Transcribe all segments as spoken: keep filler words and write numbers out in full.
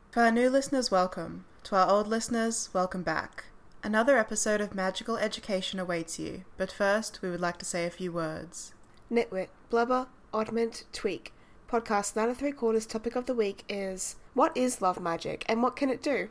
For our new listeners, welcome. To our old listeners, welcome back. Another episode of Magical Education awaits you, but first we would like to say a few words. Nitwit, blubber, oddment, tweak. Podcast nine and three quarters topic of the week is, what is love magic and what can it do?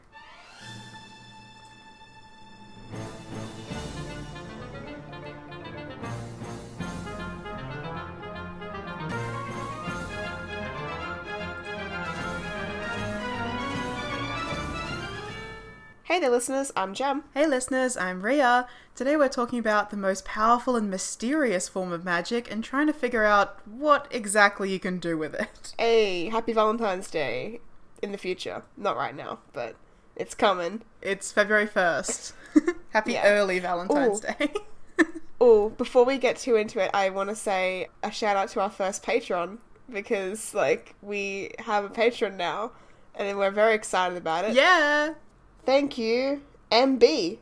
Hey there listeners, I'm Jem. Hey listeners, I'm Ria. Today we're talking about the most powerful and mysterious form of magic and trying to figure out what exactly you can do with it. Hey, happy Valentine's Day in the future. Not right now, but it's coming. It's February first. Happy Yeah. early Valentine's Ooh. Day. Oh, before we get too into it, I want to say a shout out to our first patron because, like, we have a patron now and we're very excited about it. Yeah! Thank you, M B.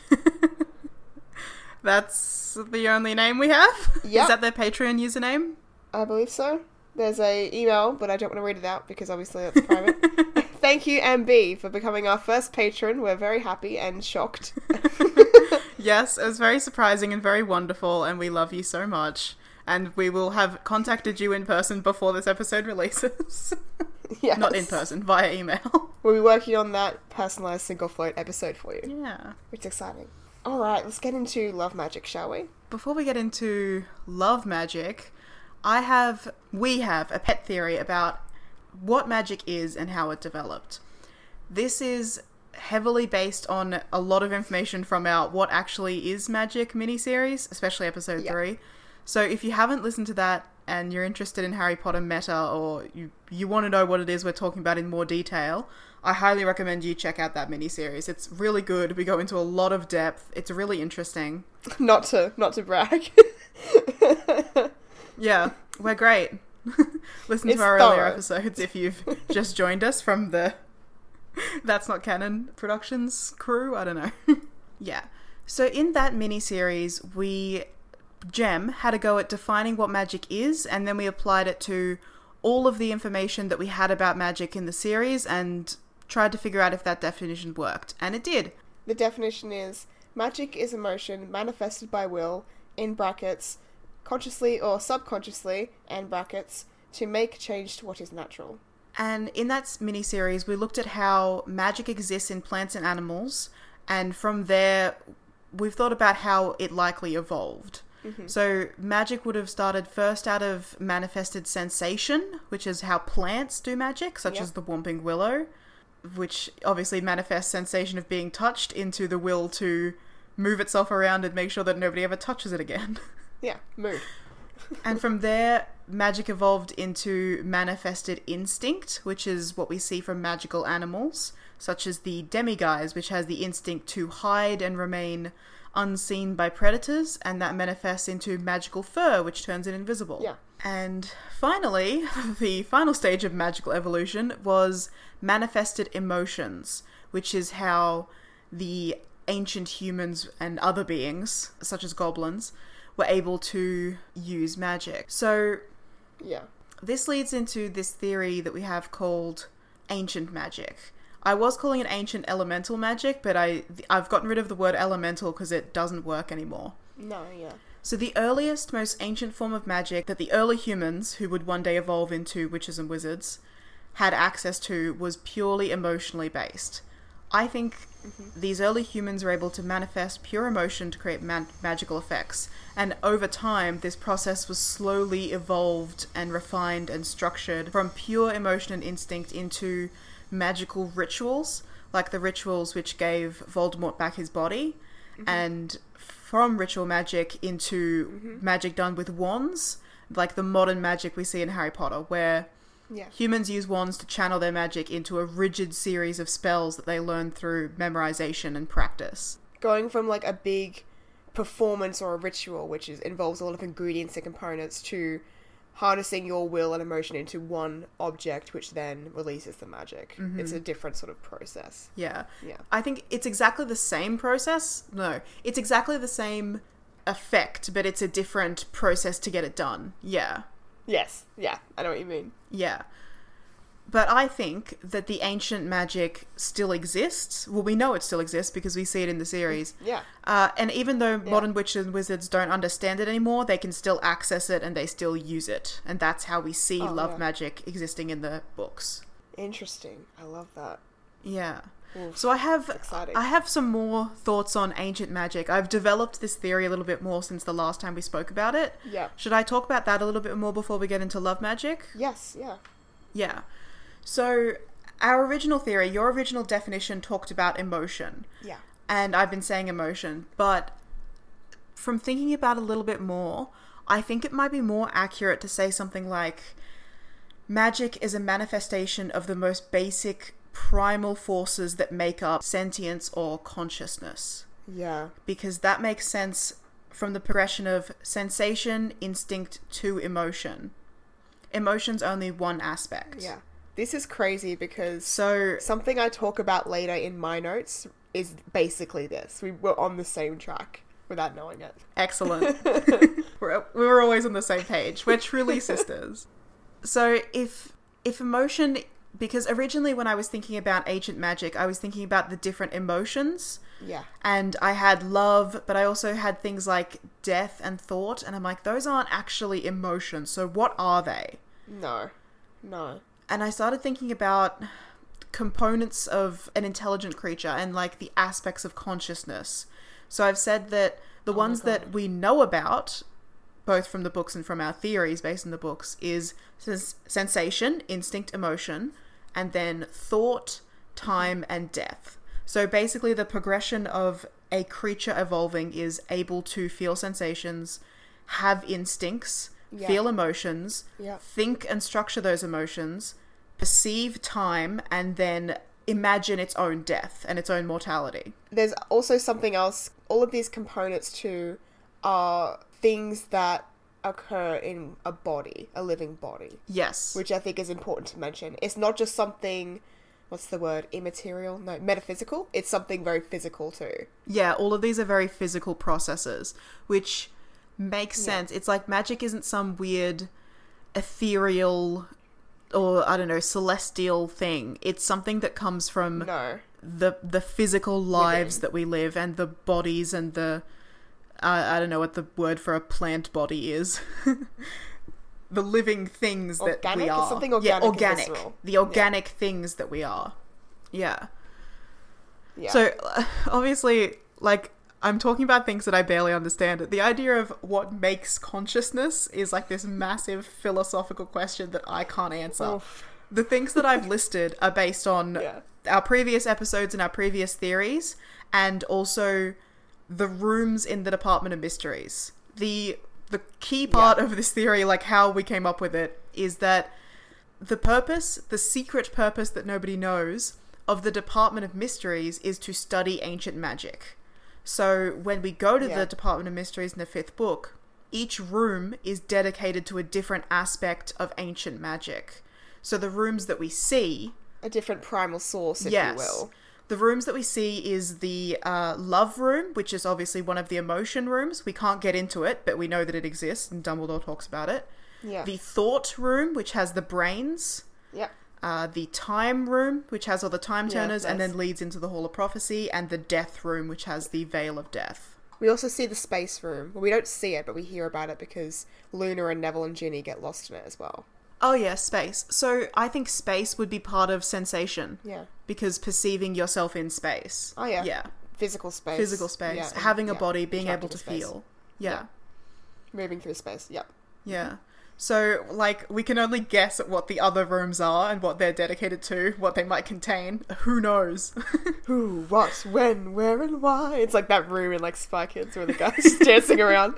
That's the only name we have? Yep. Is that their Patreon username? I believe so. There's a email, but I don't want to read it out because obviously that's private. Thank you, M B, for becoming our first patron. We're very happy and shocked. Yes, it was very surprising and very wonderful, and we love you so much. And we will have contacted you in person before this episode releases. Yes. Not in person, via email. We'll be working on that personalised single float episode for you. Yeah. It's exciting. Alright, let's get into love magic, shall we? Before we get into love magic, I have, we have a pet theory about what magic is and how it developed. This is heavily based on a lot of information from our What Actually Is Magic miniseries, especially episode Yeah. three. So if you haven't listened to that and you're interested in Harry Potter meta, or you, you want to know what it is we're talking about in more detail, I highly recommend you check out that miniseries. It's really good. We go into a lot of depth. It's really interesting. Not to, not to brag. Yeah, we're great. Listen It's to our earlier thorough. episodes if you've just joined us from the That's Not Canon Productions crew. I don't know. Yeah. So in that miniseries, we, Jem, had a go at defining what magic is, and then we applied it to all of the information that we had about magic in the series and tried to figure out if that definition worked. And it did. The definition is, magic is emotion manifested by will, in brackets, consciously or subconsciously, and brackets, to make change to what is natural. And in that mini-series, we looked at how magic exists in plants and animals, and from there, we've thought about how it likely evolved. Mm-hmm. So magic would have started first out of manifested sensation, which is how plants do magic, such Yep. as the Whomping Willow, which obviously manifests sensation of being touched into the will to move itself around and make sure that nobody ever touches it again. Yeah, mood. And from there, magic evolved into manifested instinct, which is what we see from magical animals, such as the demiguise, which has the instinct to hide and remain unseen by predators, and that manifests into magical fur, which turns it invisible. Yeah. And finally, the final stage of magical evolution was manifested emotions, which is how the ancient humans and other beings, such as goblins, were able to use magic. So Yeah. this leads into this theory that we have called ancient magic. I was calling it ancient elemental magic, but I, I've gotten rid of the word elemental because it doesn't work anymore. No, yeah. So the earliest, most ancient form of magic that the early humans, who would one day evolve into witches and wizards, had access to was purely emotionally based. I think Mm-hmm. these early humans were able to manifest pure emotion to create ma- magical effects. And over time, this process was slowly evolved and refined and structured from pure emotion and instinct into magical rituals, like the rituals which gave Voldemort back his body, Mm-hmm. and from ritual magic into Mm-hmm. magic done with wands, like the modern magic we see in Harry Potter, where Yeah. humans use wands to channel their magic into a rigid series of spells that they learn through memorization and practice. Going from like a big performance or a ritual, which is involves a lot of ingredients and components, to harnessing your will and emotion into one object, which then releases the magic. Mm-hmm. It's a different sort of process. Yeah. Yeah. I think it's exactly the same process. No, it's exactly the same effect, but it's a different process to get it done. Yeah. Yes. Yeah. I know what you mean. Yeah. But I think that the ancient magic still exists. Well, we know it still exists because we see it in the series. Yeah. Uh, and even though Yeah. modern witches and wizards don't understand it anymore, they can still access it and they still use it. And that's how we see Oh, love yeah. magic existing in the books. Interesting. I love that. Yeah. Oof, So I have exciting. I have some more thoughts on ancient magic. I've developed this theory a little bit more since the last time we spoke about it. Yeah. Should I talk about that a little bit more before we get into love magic? Yes, yeah. Yeah. So our original theory, your original definition talked about emotion. Yeah. And I've been saying emotion, but from thinking about it a little bit more, I think it might be more accurate to say something like magic is a manifestation of the most basic primal forces that make up sentience or consciousness. Yeah. Because that makes sense from the progression of sensation, instinct to emotion. Emotion's only one aspect. Yeah. This is crazy because So, something I talk about later in my notes is basically this. We were on the same track without knowing it. excellent. we're, we're always on the same page. We're truly sisters. So if if emotion, because originally when I was thinking about ancient magic, I was thinking about the different emotions. Yeah. And I had love, but I also had things like death and thought. And I'm like, those aren't actually emotions. So what are they? No. No. And I started thinking about components of an intelligent creature and like the aspects of consciousness. So I've said that the Oh my ones that God. we know about, both from the books and from our theories based on the books, is sens- sensation, instinct, emotion, and then thought, time, and death. So basically the progression of a creature evolving is able to feel sensations, have instincts, Yeah. feel emotions, Yeah. think and structure those emotions, perceive time, and then imagine its own death and its own mortality. There's also something else. All of these components too are things that occur in a body, a living body, Yes. which I think is important to mention. It's not just something, what's the word, immaterial? No, metaphysical. It's something very physical too. Yeah, all of these are very physical processes, which makes Yeah. sense. It's like magic isn't some weird ethereal or, I don't know, celestial thing. It's something that comes from No. the the physical lives Living. that we live and the bodies and the uh, I don't know what the word for a plant body is. The living things that Organic? we It's are. something yeah, organic and organic. visceral. The organic things that we are. Yeah. Yeah. So uh, obviously, like, I'm talking about things that I barely understand. The idea of what makes consciousness is like this massive philosophical question that I can't answer. Oof. The things that I've listed are based on Yeah. our previous episodes and our previous theories, and also the rooms in the Department of Mysteries. The the key part Yeah. of this theory, like how we came up with it, is that the purpose, the secret purpose that nobody knows of the Department of Mysteries is to study ancient magic. So when we go to Yeah. the Department of Mysteries in the fifth book, each room is dedicated to a different aspect of ancient magic. So the rooms that we see, A different primal source, if yes, you will. the rooms that we see is the uh, love room, which is obviously one of the emotion rooms. We can't get into it, but we know that it exists, and Dumbledore talks about it. Yeah. The thought room, which has the brains. Yeah. Uh, the time room, which has all the time Yeah, turners, and that's- then leads into the Hall of Prophecy, and the death room, which has the Veil of Death. We also see the space room. Well, we don't see it, but we hear about it because Luna and Neville and Ginny get lost in it as well. Oh yeah, space. So I think space would be part of sensation, Yeah. because perceiving yourself in space. Oh, yeah. Yeah. Physical space. Physical space. Yeah, and- Having a yeah, body, being trapped able to into space. feel. Yeah. Yeah. Moving through space. Yep. Yeah. So, like, we can only guess at what the other rooms are and what they're dedicated to, what they might contain. Who knows? Who, what, when, where, and why? It's like that room in like Spy Kids where the guy's dancing around.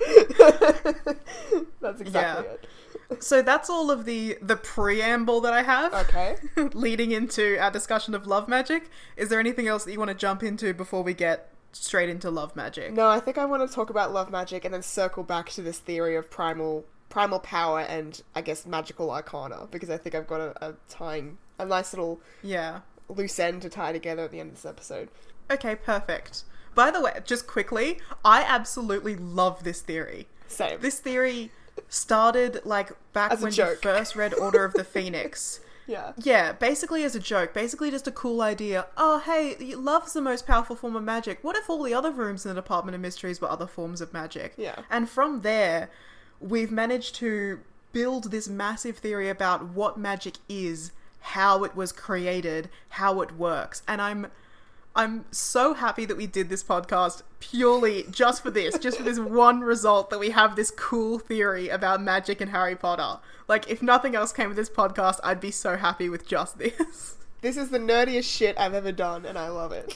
That's exactly Yeah. it. So that's all of the the preamble that I have. Okay. Leading into our discussion of love magic. Is there anything else that you want to jump into before we get straight into love magic? No, I think I want to talk about love magic and then circle back to this theory of primal primal power and I guess magical arcana, because I think I've got a, a tying a nice little Yeah. loose end to tie together at the end of this episode. Okay, perfect. By the way, just quickly, I absolutely love this theory. Same. This theory started like back As a when you joke. first read Order of the Phoenix. Yeah. Yeah, basically as a joke, basically just a cool idea. Oh, hey, love's the most powerful form of magic. What if all the other rooms in the Department of Mysteries were other forms of magic? Yeah. And from there, we've managed to build this massive theory about what magic is, how it was created, how it works. And I'm I'm so happy that we did this podcast purely just for this, just for this one result that we have this cool theory about magic and Harry Potter. Like, if nothing else came with this podcast, I'd be so happy with just this. This is the nerdiest shit I've ever done, and I love it.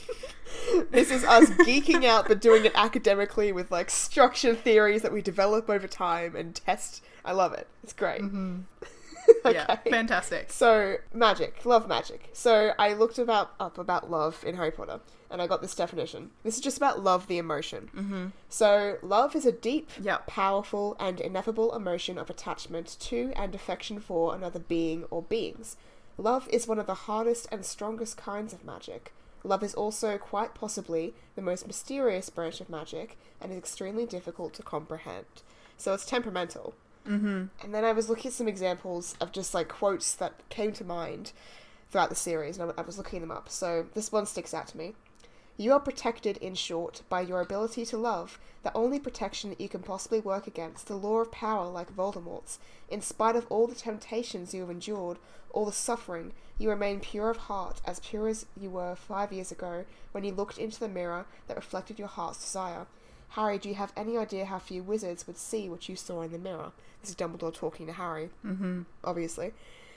This is us geeking out, but doing it academically with, like, structured theories that we develop over time and test. I love it. It's great. Mm-hmm. Okay. Yeah, fantastic. So, magic. Love magic. So, I looked about up about love in Harry Potter, and I got this definition. This is just about love, the emotion. Mm-hmm. So, love is a deep, Yep. powerful, and ineffable emotion of attachment to and affection for another being or beings. Love is one of the hardest and strongest kinds of magic. Love is also quite possibly the most mysterious branch of magic, and is extremely difficult to comprehend. So, it's temperamental. Mm-hmm. And then I was looking at some examples of just like quotes that came to mind throughout the series, and I was looking them up. So this one sticks out to me. You are protected, in short, by your ability to love, the only protection that you can possibly work against, the law of power like Voldemort's. In spite of all the temptations you have endured, all the suffering, you remain pure of heart, as pure as you were five years ago when you looked into the mirror that reflected your heart's desire. Harry, do you have any idea how few wizards would see what you saw in the mirror? This is Dumbledore talking to Harry, Mm-hmm. obviously.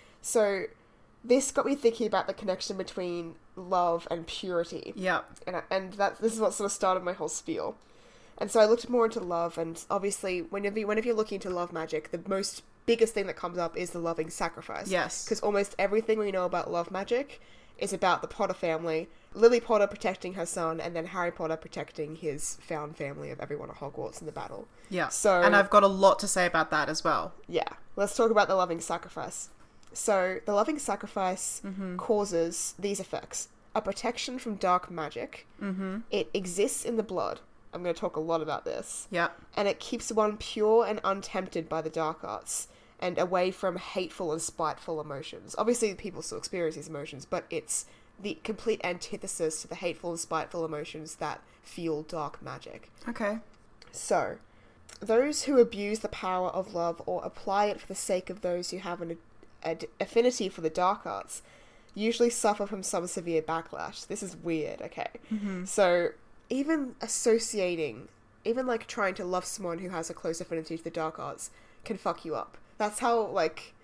So, this got me thinking about the connection between love and purity. Yep. And, I, and that this is what sort of started my whole spiel. And so I looked more into love, and obviously, whenever, you, whenever you're looking into love magic, the most biggest thing that comes up is the loving sacrifice. Yes. Because almost everything we know about love magic is about the Potter family, Lily Potter protecting her son, and then Harry Potter protecting his found family of everyone at Hogwarts in the battle. Yeah. So, and I've got a lot to say about that as well. Yeah. Let's talk about the loving sacrifice. So, the loving sacrifice Mm-hmm. causes these effects. A protection from dark magic. Mm-hmm. It exists in the blood. I'm going to talk a lot about this. Yep. And it keeps one pure and untempted by the dark arts, and away from hateful and spiteful emotions. Obviously, people still experience these emotions, but it's the complete antithesis to the hateful and spiteful emotions that fuel dark magic. Okay. So, those who abuse the power of love or apply it for the sake of those who have an a, affinity for the dark arts usually suffer from some severe backlash. This is weird, okay? Mm-hmm. So, even associating, even like trying to love someone who has a close affinity to the dark arts can fuck you up. That's how, like,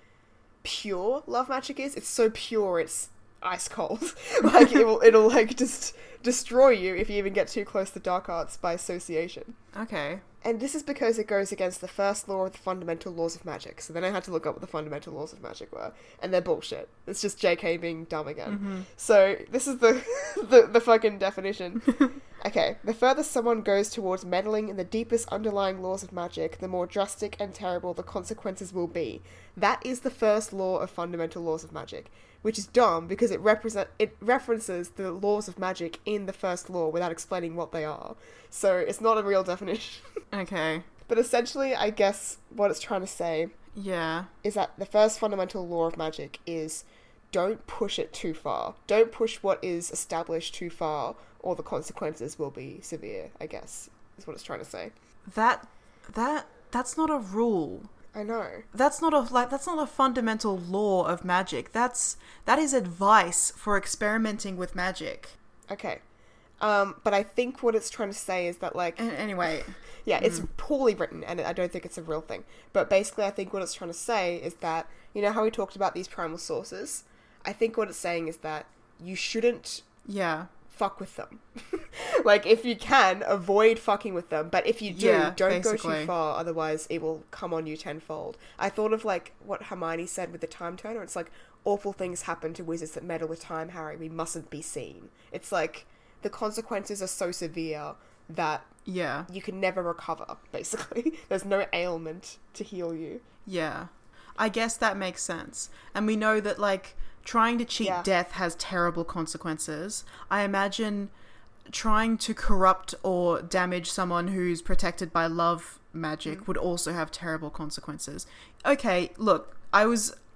pure love magic is. It's so pure, it's ice cold. Like, it'll, it'll, like, just destroy you if you even get too close to dark arts by association. Okay. And this is because it goes against the first law of the fundamental laws of magic. So then I had to look up what the fundamental laws of magic were. And they're bullshit. It's just J K being dumb again. Mm-hmm. So this is the, the, the fucking definition. Okay, the further someone goes towards meddling in the deepest underlying laws of magic, the more drastic and terrible the consequences will be. That is the first law of fundamental laws of magic. Which is dumb because it represent it references the laws of magic in the first law without explaining what they are. So it's not a real definition. Okay. But essentially, I guess what it's trying to say Yeah. is that the first fundamental law of magic is don't push it too far. Don't push what is established too far, or the consequences will be severe, I guess, is what it's trying to say. That that that's not a rule. I know. That's not a like that's not a fundamental law of magic. That's that is advice for experimenting with magic. Okay. Um, but I think what it's trying to say is that, like... And anyway. Yeah, it's poorly written, and I don't think it's a real thing. But basically, I think what it's trying to say is that, you know how we talked about these primal sources? I think what it's saying is that you shouldn't Yeah. fuck with them. Like, if you can, avoid fucking with them. But if you do, Yeah, don't go basically. too far, otherwise it will come on you tenfold. I thought of, like, what Hermione said with the time turner. It's like, awful things happen to wizards that meddle with time, Harry. We mustn't be seen. It's like, the consequences are so severe that Yeah. you can never recover, basically. There's no ailment to heal you. Yeah. I guess that makes sense. And we know that, like, trying to cheat Yeah. death has terrible consequences. I imagine trying to corrupt or damage someone who's protected by love magic Mm. would also have terrible consequences. Okay, look, I was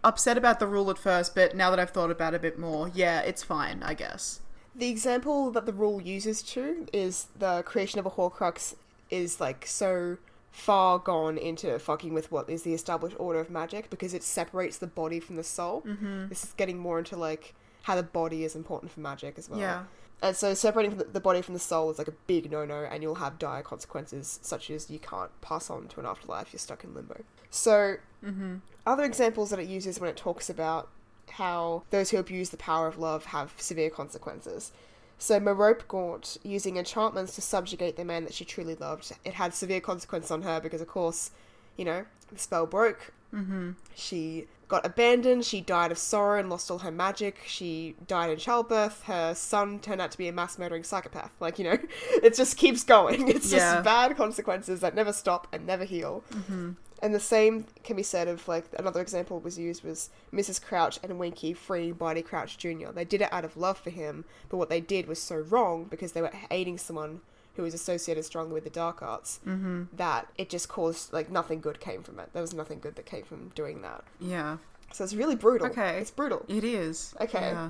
upset about the rule at first, but now that I've thought about it a bit more, yeah, it's fine, I guess. The example that the rule uses to is the creation of a Horcrux is like so far gone into fucking with what is the established order of magic because it separates the body from the soul. Mm-hmm. This is getting more into like how the body is important for magic as well. Yeah. And so separating the body from the soul is like a big no-no, and you'll have dire consequences, such as you can't pass on to an afterlife, you're stuck in limbo. So, mm-hmm. other examples that it uses when it talks about how those who abuse the power of love have severe consequences. So Merope Gaunt, using enchantments to subjugate the man that she truly loved, it had severe consequences on her because, of course, you know, the spell broke. Mm-hmm. She got abandoned, she died of sorrow and lost all her magic, she died in childbirth, her son turned out to be a mass murdering psychopath. Like, you know, it just keeps going. It's Yeah. just bad consequences that never stop and never heal. Mm-hmm. And the same can be said of, like, another example was used was Missus Crouch and Winky freeing Barty Crouch Junior They did it out of love for him, but what they did was so wrong because they were aiding someone who was associated strongly with the dark arts, Mm-hmm. that it just caused, like, nothing good came from it. There was nothing good that came from doing that. Yeah. So it's really brutal. Okay. It's brutal. It is. Okay. Yeah.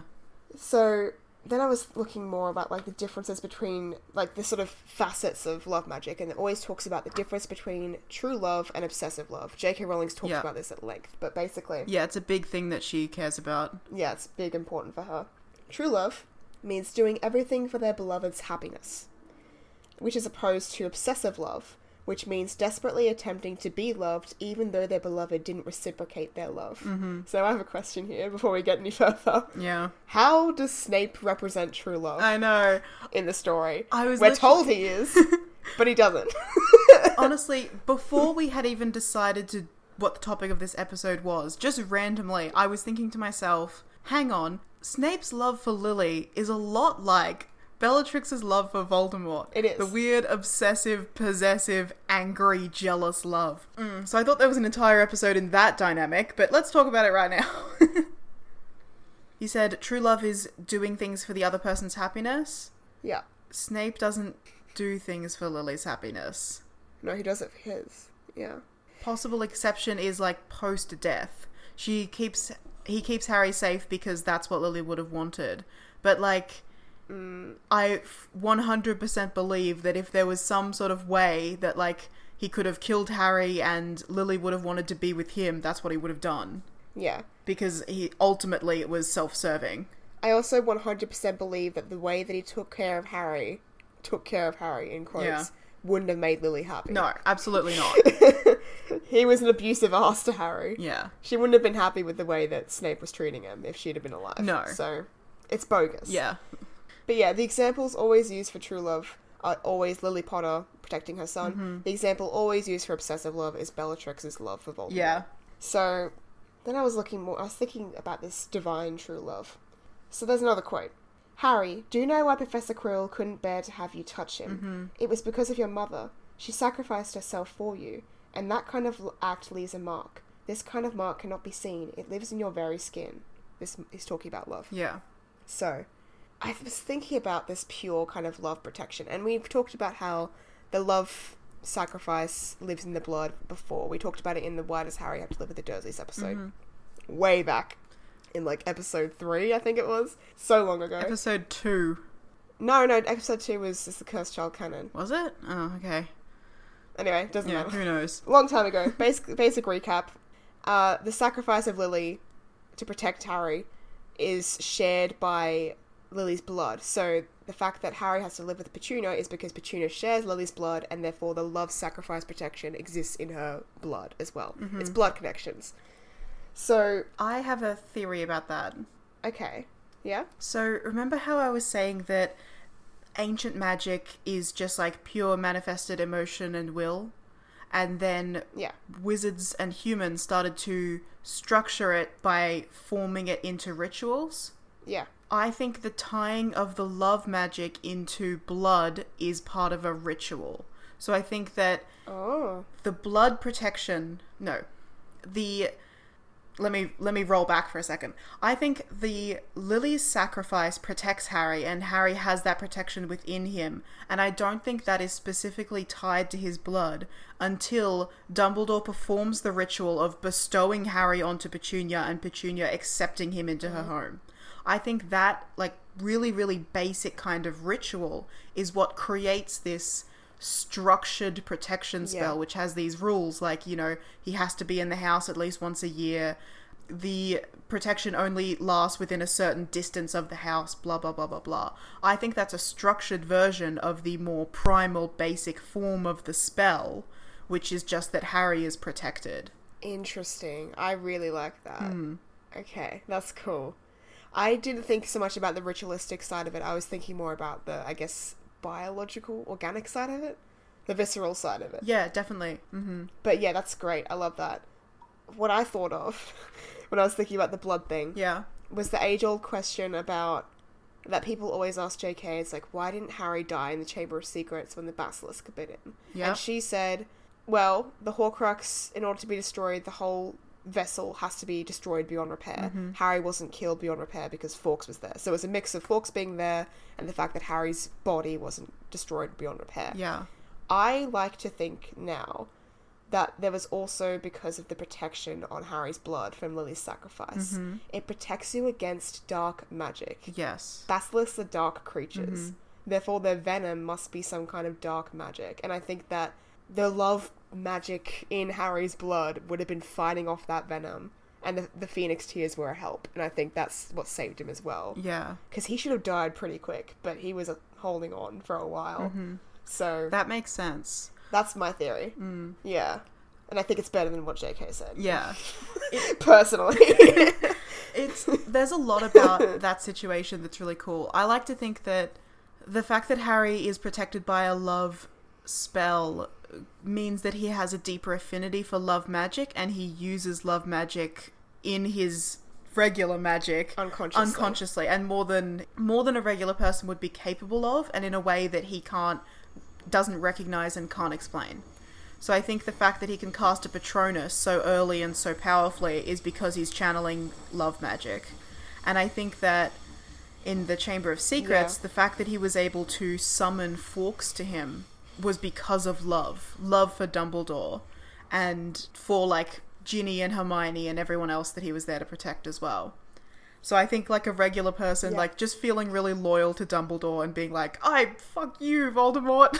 So then I was looking more about, like, the differences between, like, the sort of facets of love magic, and it always talks about the difference between true love and obsessive love. J K Rowling's talked Yeah. about this at length, but basically, Yeah, it's a big thing that she cares about. yeah, it's big important for her. True love means doing everything for their beloved's happiness, which is opposed to obsessive love, which means desperately attempting to be loved even though their beloved didn't reciprocate their love. Mm-hmm. So I have a question here before we get any further. Yeah. How does Snape represent true love I know. in the story? I was We're literally- told he is, but he doesn't. Honestly, before we had even decided to what the topic of this episode was, just randomly, I was thinking to myself, hang on, Snape's love for Lily is a lot like Bellatrix's love for Voldemort. It is. The weird, obsessive, possessive, angry, jealous love. Mm, so I thought there was an entire episode in that dynamic, but let's talk about it right now. You said true love is doing things for the other person's happiness. Yeah. Snape doesn't do things for Lily's happiness. No, he does it for his. Yeah. Possible exception is like post-death. She keeps he keeps Harry safe because that's what Lily would have wanted. But like, Mm, I one hundred percent believe that if there was some sort of way that like he could have killed Harry and Lily would have wanted to be with him, that's what he would have done. yeah. Because he ultimately it was self-serving. I also one hundred percent believe that the way that he took care of Harry, took care of Harry, in quotes, Yeah. wouldn't have made Lily happy. No, absolutely not. He was an abusive ass to Harry. Yeah. She wouldn't have been happy with the way that Snape was treating him if she'd have been alive. No. So, it's bogus. Yeah. But yeah, the examples always used for true love are always Lily Potter protecting her son. Mm-hmm. The example always used for obsessive love is Bellatrix's love for Voldemort. Yeah. So, then I was looking more, I was thinking about this divine true love. So there's another quote. Harry, do you know why Professor Quirrell couldn't bear to have you touch him? Mm-hmm. It was because of your mother. She sacrificed herself for you, and that kind of l- act leaves a mark. This kind of mark cannot be seen. It lives in your very skin. This is talking about love. Yeah. So, I was thinking about this pure kind of love protection, and we've talked about how the love sacrifice lives in the blood before. We talked about it in the Why Does Harry Have to Live with the Dursleys episode. Mm-hmm. Way back. In, like, episode three, I think it was. So long ago. Episode two. No, no, episode two was just the Cursed Child canon. Was it? Oh, okay. Anyway, doesn't Yeah, matter. who knows? Long time ago. Basic, basic recap. Uh, the sacrifice of Lily to protect Harry is shared by Lily's blood. So the fact that Harry has to live with Petunia is because Petunia shares Lily's blood, and therefore the love sacrifice protection exists in her blood as well. Mm-hmm. It's blood connections. So, I have a theory about that. okay. Yeah? So, remember how I was saying that ancient magic is just like pure manifested emotion and will? And then Yeah. wizards and humans started to structure it by forming it into rituals? Yeah. I think the tying of the love magic into blood is part of a ritual. So I think that Oh. the blood protection, no, the let me let me roll back for a second. I think the Lily's sacrifice protects Harry, and Harry has that protection within him, and I don't think that is specifically tied to his blood until Dumbledore performs the ritual of bestowing Harry onto Petunia and Petunia accepting him into her home. I think that, like, really, really basic kind of ritual is what creates this structured protection spell, Yeah. which has these rules, like, you know, he has to be in the house at least once a year, the protection only lasts within a certain distance of the house, blah blah blah blah blah. I think that's a structured version of the more primal basic form of the spell, which is just that Harry is protected. Interesting. I really like that. Hmm. Okay, that's cool. I didn't think so much about the ritualistic side of it. I was thinking more about the, I guess, biological, organic side of it. The visceral side of it. Yeah, definitely. Mm-hmm. But yeah, that's great. I love that. What I thought of when I was thinking about the blood thing Yeah. was the age-old question about that people always ask J K. It's like, why didn't Harry die in the Chamber of Secrets when the basilisk bit him? Yeah. And she said, well, the Horcrux, in order to be destroyed, the whole vessel has to be destroyed beyond repair. Mm-hmm. Harry wasn't killed beyond repair because Fawkes was there. So it was a mix of Fawkes being there and the fact that Harry's body wasn't destroyed beyond repair. Yeah. I like to think now that there was also because of the protection on Harry's blood from Lily's sacrifice. Mm-hmm. It protects you against dark magic. Yes. Basilisks are dark creatures. Mm-hmm. Therefore, their venom must be some kind of dark magic. And I think that the love magic in Harry's blood would have been fighting off that venom. And the, the Phoenix Tears were a help. And I think that's what saved him as well. Yeah. Because he should have died pretty quick, but he was uh, holding on for a while. Mm-hmm. So That makes sense. that's my theory. Mm. Yeah. And I think it's better than what J K said. Yeah. Personally. It's there's a lot about that situation that's really cool. I like to think that the fact that Harry is protected by a love spell means that he has a deeper affinity for love magic, and he uses love magic in his regular magic Unconsciously. unconsciously and more than more than a regular person would be capable of, and in a way that he can't doesn't recognize and can't explain. So I think the fact that he can cast a Patronus so early and so powerfully is because he's channeling love magic. And I think that in the Chamber of Secrets, Yeah. the fact that he was able to summon Fawkes to him was because of love. Love for Dumbledore. And for, like, Ginny and Hermione and everyone else that he was there to protect as well. So I think, like, a regular person, Yeah. like, just feeling really loyal to Dumbledore and being like, I fuck you, Voldemort.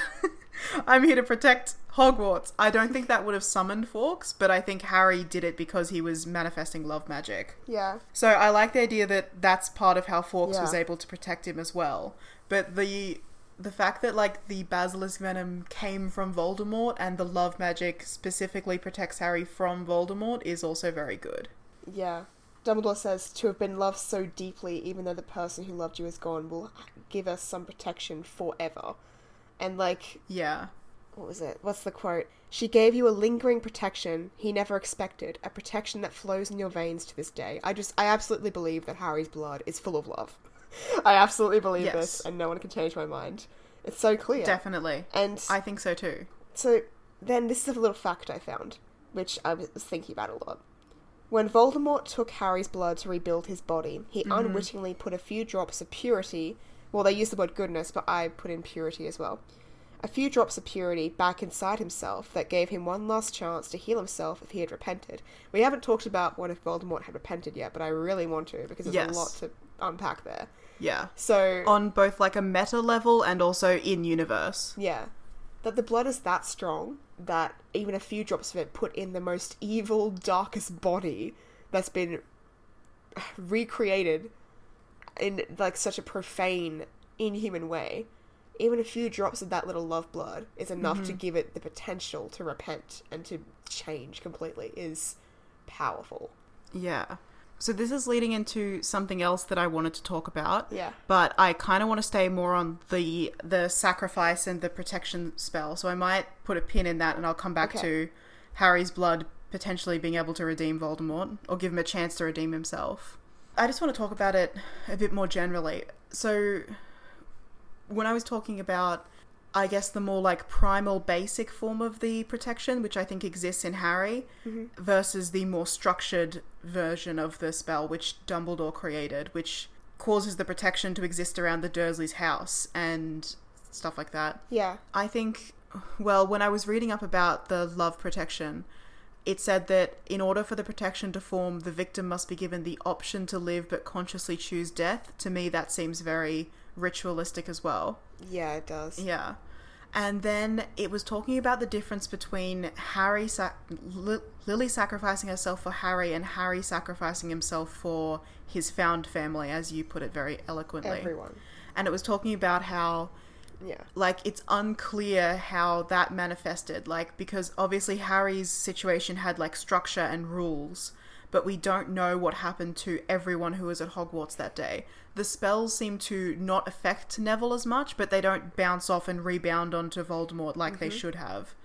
I'm here to protect Hogwarts. I don't think that would have summoned Fawkes, but I think Harry did it because he was manifesting love magic. Yeah. So I like the idea that that's part of how Fawkes Yeah. was able to protect him as well. But the the fact that, like, the basilisk venom came from Voldemort and the love magic specifically protects Harry from Voldemort is also very good. Yeah. Dumbledore says, to have been loved so deeply, even though the person who loved you is gone, will give us some protection forever. And, like, Yeah. what was it? What's the quote? She gave you a lingering protection he never expected, a protection that flows in your veins to this day. I just, I absolutely believe that Harry's blood is full of love. I absolutely believe Yes. this, and no one can change my mind. It's so clear. Definitely. And I think so too. so then this is a little fact I found, which I was thinking about a lot. When Voldemort took Harry's blood to rebuild his body, he Mm-hmm. unwittingly put a few drops of purity, well, they use the word goodness, but I put in purity as well, a few drops of purity back inside himself that gave him one last chance to heal himself if he had repented. We haven't talked about what if Voldemort had repented yet, but I really want to, because there's Yes. a lot to unpack there. Yeah. So, On both, like, a meta level and also in universe. yeah, that the blood is that strong that even a few drops of it put in the most evil, darkest body that's been recreated in, like, such a profane, inhuman way, even a few drops of that little love blood is enough Mm-hmm. to give it the potential to repent and to change completely, is powerful. Yeah. So this is leading into something else that I wanted to talk about. Yeah. But I kind of want to stay more on the the sacrifice and the protection spell. So I might put a pin in that and I'll come back Okay. to Harry's blood potentially being able to redeem Voldemort or give him a chance to redeem himself. I just want to talk about it a bit more generally. So when I was talking about I guess, the more like primal basic form of the protection, which I think exists in Harry, mm-hmm. versus the more structured version of the spell which Dumbledore created, which causes the protection to exist around the Dursleys' house and stuff like that. Yeah. I think, well, when I was reading up about the love protection, it said that in order for the protection to form, the victim must be given the option to live but consciously choose death. To me, that seems very ritualistic as well. Yeah, it does. Yeah. And then it was talking about the difference between Harry, sac- Li- Lily sacrificing herself for Harry and Harry sacrificing himself for his found family, as you put it very eloquently. Everyone. And it was talking about how, yeah, like, it's unclear how that manifested, like, because obviously Harry's situation had, like, structure and rules, but we don't know what happened to everyone who was at Hogwarts that day. The spells seem to not affect Neville as much, but they don't bounce off and rebound onto Voldemort like mm-hmm. they should have.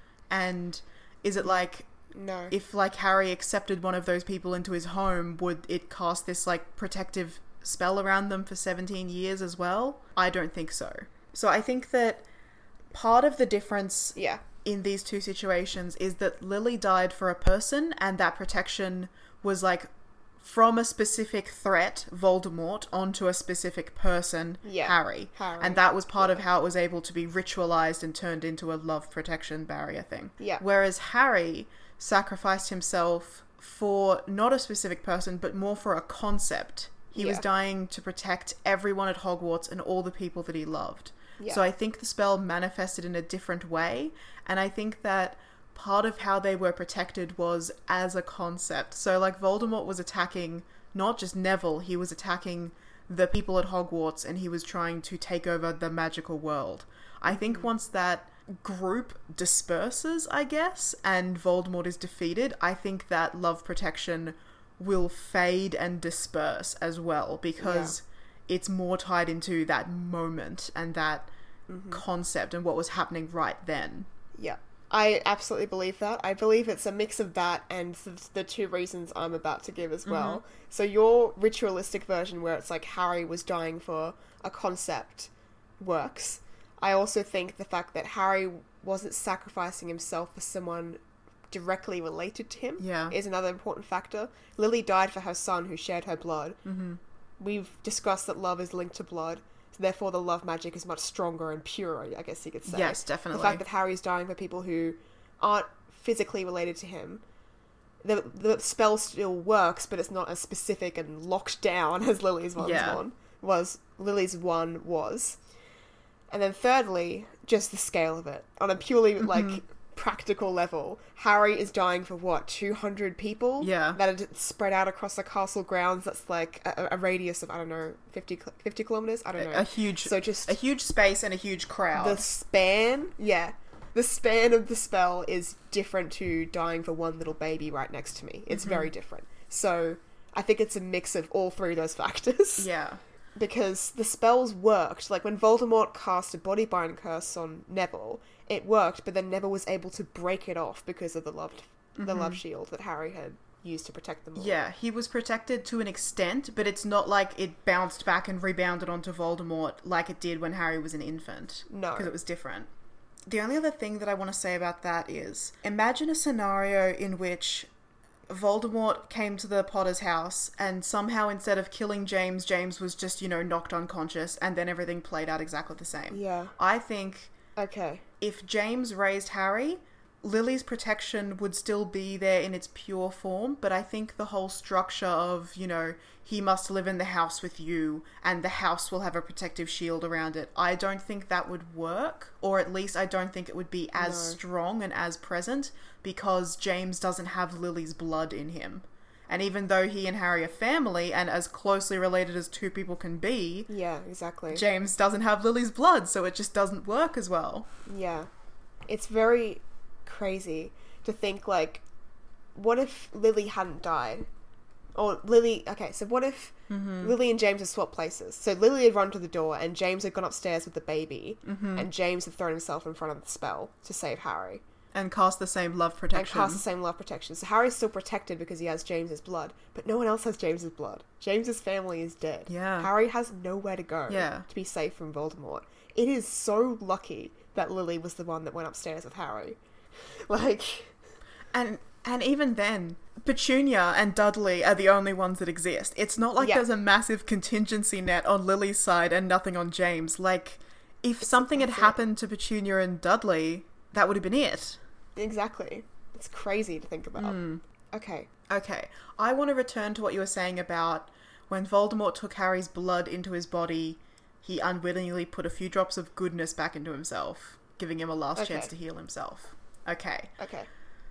And is it like, no, if like Harry accepted one of those people into his home, would it cast this like protective spell around them for seventeen years as well? I don't think so. So I think that part of the difference yeah. in these two situations is that Lily died for a person, and that protection was like from a specific threat, Voldemort, onto a specific person, yeah. Harry. Harry. And that was part yeah. of how it was able to be ritualized and turned into a love protection barrier thing. Yeah. Whereas Harry sacrificed himself for not a specific person, but more for a concept. He yeah. was dying to protect everyone at Hogwarts and all the people that he loved. Yeah. So I think the spell manifested in a different way, and I think that part of how they were protected was as a concept. So, like, Voldemort was attacking not just Neville, he was attacking the people at Hogwarts, and he was trying to take over the magical world. I think mm-hmm. once that group disperses, I guess, and Voldemort is defeated, I think that love protection will fade and disperse as well, because yeah. it's more tied into that moment and that mm-hmm. concept and what was happening right then. Yeah. I absolutely believe that. I believe it's a mix of that and the, the two reasons I'm about to give as well. Mm-hmm. So your ritualistic version where it's like Harry was dying for a concept works. I also think the fact that Harry wasn't sacrificing himself for someone directly related to him yeah. is another important factor. Lily died for her son who shared her blood. Mm-hmm. We've discussed that love is linked to blood. Therefore, the love magic is much stronger and purer, I guess you could say. Yes, definitely. The fact that Harry's dying for people who aren't physically related to him, the the spell still works, but it's not as specific and locked down as Lily's one's yeah. one was. Lily's one was. And then thirdly, just the scale of it. On a purely, mm-hmm. like, practical level, Harry is dying for what, two hundred people? Yeah. That are spread out across the castle grounds. That's like a, a radius of, I don't know, fifty, fifty kilometers? I don't know. A, a huge, so just a huge space and a huge crowd. The span, yeah. The span of the spell is different to dying for one little baby right next to me. It's mm-hmm. very different. So I think it's a mix of all three of those factors. Yeah. Because the spells worked. Like, when Voldemort cast a body bind curse on Neville, it worked, but then Neville was able to break it off because of the love, mm-hmm. the love shield that Harry had used to protect them all. Yeah, he was protected to an extent, but it's not like it bounced back and rebounded onto Voldemort like it did when Harry was an infant. No. Because it was different. The only other thing that I want to say about that is, imagine a scenario in which Voldemort came to the Potter's house and somehow instead of killing James, James was just, you know, knocked unconscious, and then everything played out exactly the same. Yeah. I think okay. if James raised Harry, Lily's protection would still be there in its pure form, but I think the whole structure of, you know, he must live in the house with you and the house will have a protective shield around it, I don't think that would work, or at least I don't think it would be as no. strong and as present, because James doesn't have Lily's blood in him. And even though he and Harry are family and as closely related as two people can be, yeah, exactly, James doesn't have Lily's blood, so it just doesn't work as well. Yeah. It's very crazy to think, like, what if Lily hadn't died? Or Lily, okay, so what if mm-hmm. Lily and James had swapped places? So Lily had run to the door and James had gone upstairs with the baby, mm-hmm. and James had thrown himself in front of the spell to save Harry. And cast the same love protection. And cast the same love protection. So Harry's still protected because he has James's blood, but no one else has James's blood. James's family is dead. Yeah. Harry has nowhere to go yeah. to be safe from Voldemort. It is so lucky that Lily was the one that went upstairs with Harry. Like... And and even then, Petunia and Dudley are the only ones that exist. It's not like Yeah. there's a massive contingency net on Lily's side and nothing on James. Like, if something had that's it. happened to Petunia and Dudley, that would have been it. Exactly. It's crazy to think about. Okay. Okay, I want to return to what you were saying about when Voldemort took Harry's blood into his body, he unwittingly put a few drops of goodness back into himself, giving him a last Okay. chance to heal himself. Okay, Okay.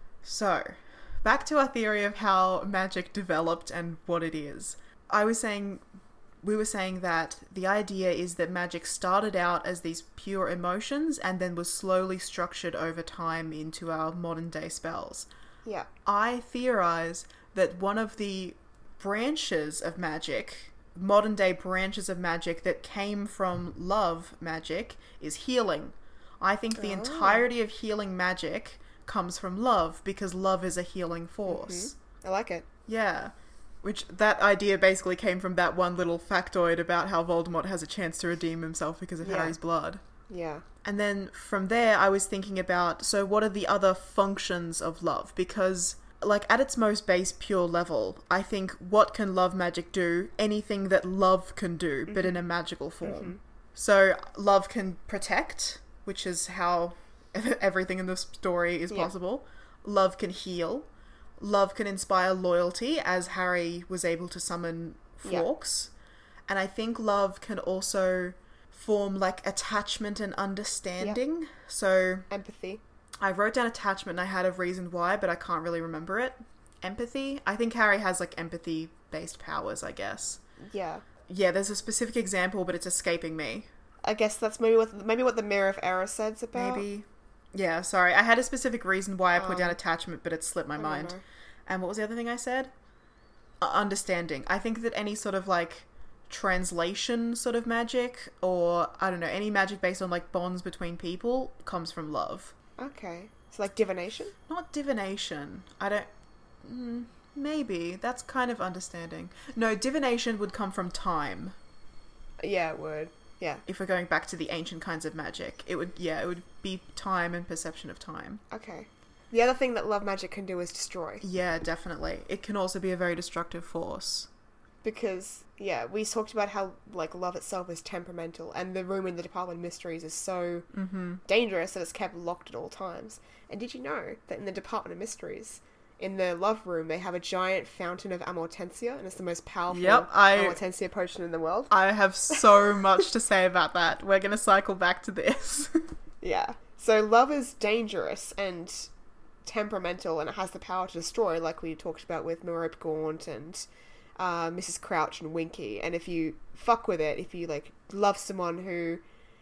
so back to our theory of how magic developed and what it is. I was saying, we were saying that the idea is that magic started out as these pure emotions and then was slowly structured over time into our modern day spells. Yeah. I theorize that one of the branches of magic, modern day branches of magic that came from love magic, is healing. I think the Oh. entirety of healing magic comes from love because love is a healing force. I like it. Yeah. Which, that idea basically came from that one little factoid about how Voldemort has a chance to redeem himself because of Yeah. Harry's blood. Yeah. And then from there, I was thinking about, so what are the other functions of love? Because, like, at its most base, pure level, I think, what can love magic do? Anything that love can do, but in a magical form. So, love can protect, which is how everything in the story is Yeah. possible. Love can heal. Love can inspire loyalty, as Harry was able to summon Yeah. Fawkes. And I think love can also form like attachment and understanding. So Empathy. I wrote down attachment and I had a reason why, but I can't really remember it. Empathy. I think Harry has like empathy based powers, I guess. Yeah. Yeah, there's a specific example, but it's escaping me. I guess that's maybe what maybe what the Mirror of Erised's about. Maybe. Yeah, sorry. I had a specific reason why I put Um, down attachment, but it slipped my I don't mind. know. And what was the other thing I said? Uh, understanding. I think that any sort of like translation sort of magic, or I don't know, any magic based on like bonds between people comes from love. Okay. So like divination? Not divination. I don't... Mm, maybe. That's kind of understanding. No, divination would come from time. Yeah, it would. Yeah. If we're going back to the ancient kinds of magic. It would, yeah, it would be time and perception of time. Okay. The other thing that love magic can do is destroy. Yeah, definitely. It can also be a very destructive force. Because, yeah, we talked about how, like, love itself is temperamental, and the room in the Department of Mysteries is so Mm-hmm. dangerous that it's kept locked at all times. And did you know that in the Department of Mysteries, in the love room, they have a giant fountain of Amortensia, and it's the most powerful Yep, I- Amortensia potion in the world? I have so much to say about that. We're going to cycle back to this. Yeah. So love is dangerous and temperamental, and it has the power to destroy, like we talked about with Merope Gaunt and uh, Missus Crouch and Winky. And if you fuck with it, if you like love someone who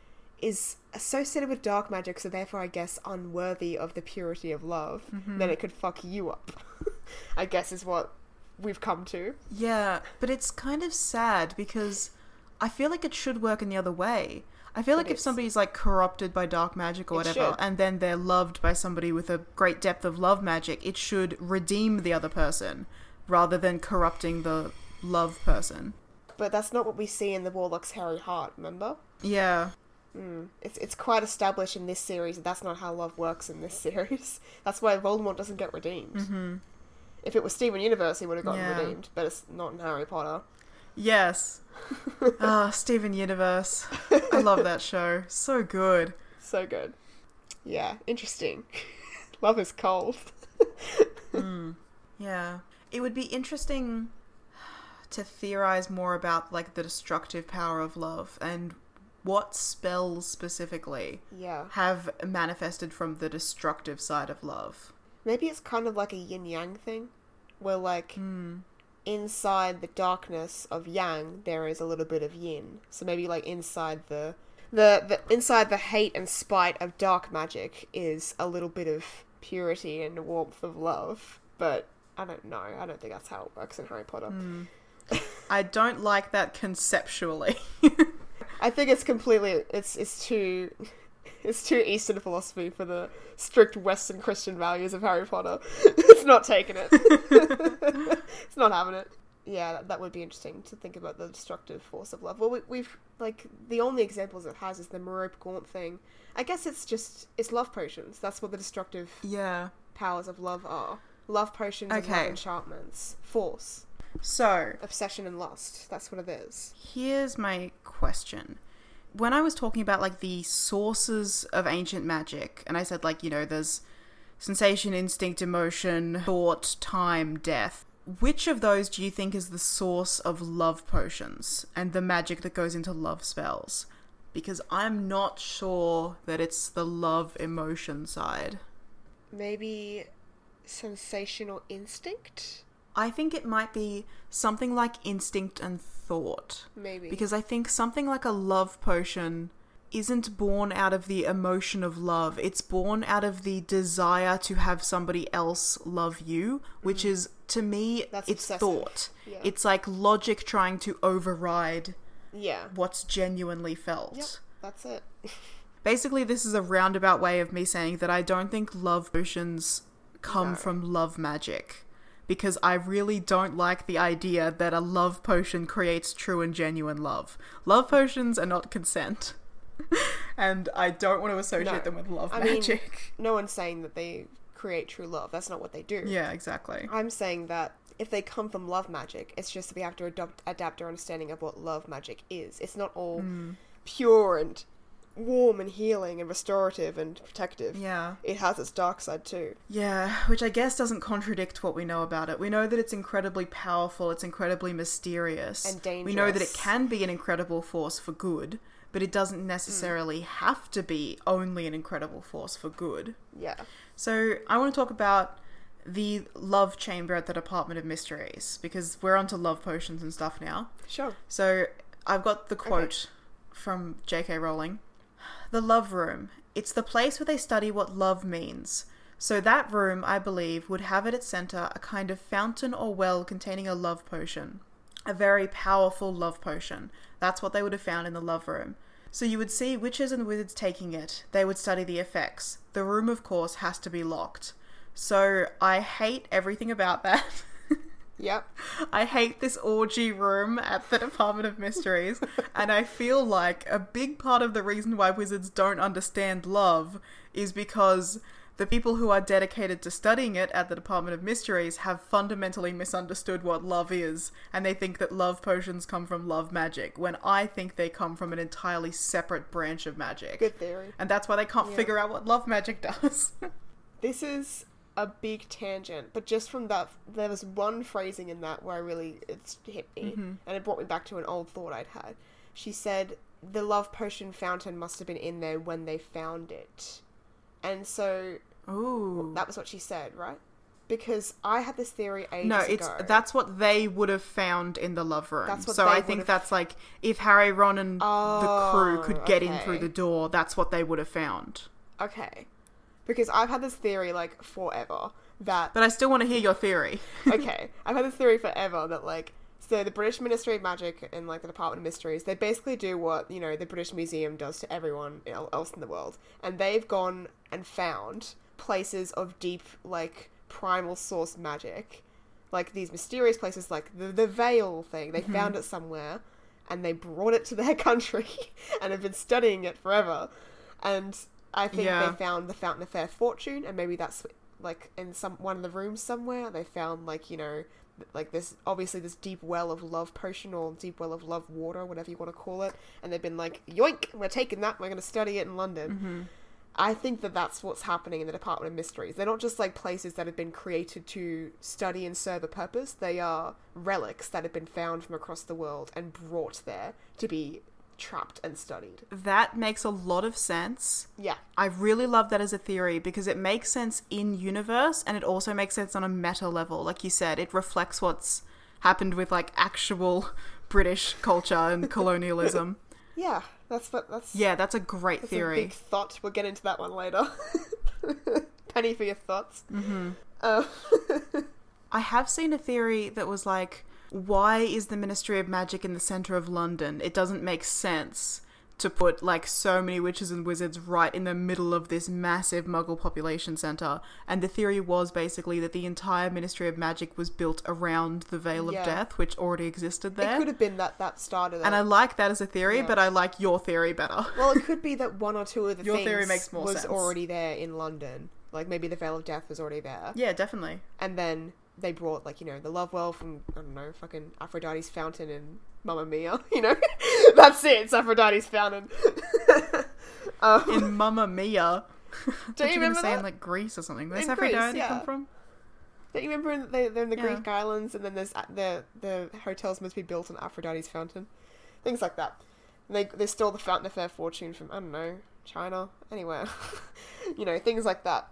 is associated with dark magic, so therefore I guess unworthy of the purity of love, then it could fuck you up. I guess is what we've come to. Yeah, but it's kind of sad because I feel like it should work in the other way. I feel like It if is. somebody's like corrupted by dark magic or It whatever, should. and then they're loved by somebody with a great depth of love magic, it should redeem the other person rather than corrupting the love person. But that's not what we see in the Warlock's Harry Hart, remember? Yeah. Mm. It's it's quite established in this series that that's not how love works in this series. That's why Voldemort doesn't get redeemed. Mm-hmm. If it was Steven Universe, he would have gotten Yeah. redeemed, but it's not in Harry Potter. Yes. Ah, Steven Universe. I love that show. So good. So good. Yeah, interesting. Love is cold. Mm. Yeah. It would be interesting to theorize more about like the destructive power of love and what spells specifically Yeah. have manifested from the destructive side of love. Maybe it's kind of like a yin-yang thing, where like Mm. inside the darkness of yang there is a little bit of yin. So maybe like inside the the, the inside the hate and spite of dark magic is a little bit of purity and warmth of love. But I don't know. I don't think that's how it works in Harry Potter. Mm. I don't like that conceptually. I think it's completely it's it's too it's too Eastern philosophy for the strict Western Christian values of Harry Potter. It's not taking it. It's not having it. Yeah, that, that would be interesting to think about the destructive force of love. Well, we, we've, like, the only examples it has is the Merope Gaunt thing. I guess it's just, it's love potions. That's what the destructive Yeah. powers of love are. Love potions and Okay. love enchantments. Force. So, Obsession and lust. That's what it is. here's my question. When I was talking about, like, the sources of ancient magic, and I said, like, you know, there's sensation, instinct, emotion, thought, time, death. Which of those do you think is the source of love potions and the magic that goes into love spells? Because I'm not sure that it's the love emotion side. Maybe sensational instinct? I think it might be something like instinct and thought. Maybe. Because I think something like a love potion isn't born out of the emotion of love. It's born out of the desire to have somebody else love you, which mm. is, to me, That's it's obsessive. thought. Yeah. It's like logic trying to override yeah. what's genuinely felt. Yep, that's it. Basically, this is a roundabout way of me saying that I don't think love potions come No. from love magic. Because I really don't like the idea that a love potion creates true and genuine love. Love potions are not consent. And I don't want to associate No. them with love I mean, magic. no one's saying that they create true love. That's not what they do. Yeah, exactly. I'm saying that if they come from love magic, it's just that we have to adopt, adapt our understanding of what love magic is. It's not all Mm. pure and warm and healing and restorative and protective. Yeah. It has its dark side too. Yeah, which I guess doesn't contradict what we know about it. We know that it's incredibly powerful, it's incredibly mysterious. And dangerous. We know that it can be an incredible force for good, but it doesn't necessarily mm. have to be only an incredible force for good. Yeah. So I want to talk about the love chamber at the Department of Mysteries, because we're onto love potions and stuff now. Sure. So I've got the quote Okay. from J K Rowling. The love room. It's the place where they study what love means. So that room, I believe, would have at its centre a kind of fountain or well containing a love potion. A very powerful love potion. That's what they would have found in the love room. So you would see witches and wizards taking it. They would study the effects. The room, of course, has to be locked. So I hate everything about that. Yep. I hate this orgy room at the Department of Mysteries, and I feel like a big part of the reason why wizards don't understand love is because the people who are dedicated to studying it at the Department of Mysteries have fundamentally misunderstood what love is, and they think that love potions come from love magic, when I think they come from an entirely separate branch of magic. Good theory. And that's why they can't Yeah. figure out what love magic does. This is a big tangent, but just from that, there was one phrasing in that where I really, it's hit me, Mm-hmm. and it brought me back to an old thought I'd had. She said, the love potion fountain must have been in there when they found it. And so, Ooh. that was what she said, right? Because I had this theory ages No, it's ago. that's what they would have found in the love room. That's what so they I think would've- that's like if Harry, Ron, and the crew Oh, could get in okay. through the door, that's what they would have found. Okay. Because I've had this theory, like, forever, that... But I still want to hear your theory. okay, I've had this theory forever that, like, so the British Ministry of Magic and, like, the Department of Mysteries, they basically do what, you know, the British Museum does to everyone else in the world. And they've gone and found places of deep, like, primal source magic. Like, these mysterious places, like the, the Veil thing. They mm-hmm. found it somewhere, and they brought it to their country, and have been studying it forever. And I think Yeah. they found the Fountain of Fair Fortune, and maybe that's... like in some one of the rooms somewhere they found like, you know, like this obviously this deep well of love potion or deep well of love water, whatever you want to call it, and they've been like, yoink, we're taking that, we're going to study it in London. Mm-hmm. I think that that's what's happening in the Department of Mysteries. They're not just like places that have been created to study and serve a purpose. They are relics that have been found from across the world and brought there to be trapped and studied. That makes a lot of sense. Yeah. I really love that as a theory because it makes sense in universe and it also makes sense on a meta level. Like you said, it reflects what's happened with like actual British culture and colonialism. Yeah, that's what that's Yeah, that's a great that's theory. a big thought. We'll get into that one later. Penny for your thoughts. Mm-hmm. Uh, I have seen a theory that was like, why is the Ministry of Magic in the centre of London? It doesn't make sense to put like so many witches and wizards right in the middle of this massive Muggle population center. And the theory was basically that the entire Ministry of Magic was built around the Veil Yeah. of Death, which already existed there. It could have been that that started it. And I like that as a theory, Yeah. but I like your theory better. Well, it could be that one or two of the Your things theory makes more was sense. already there in London. Like, maybe the Veil of Death was already there. Yeah, definitely. And then they brought, like, you know, the Love Well from, I don't know, fucking Aphrodite's Fountain and Mamma Mia, you know? That's it, it's Aphrodite's Fountain. um, In Mamma Mia. Don't you remember say that? in like Greece or something? Where's In Greece, Aphrodite yeah. come from? Don't you remember in- they, they're in the Yeah. Greek islands, and then there's a- the the hotels must be built on Aphrodite's Fountain? Things like that. And they, they stole the Fountain of Fair Fortune from, I don't know, China? Anywhere. You know, things like that.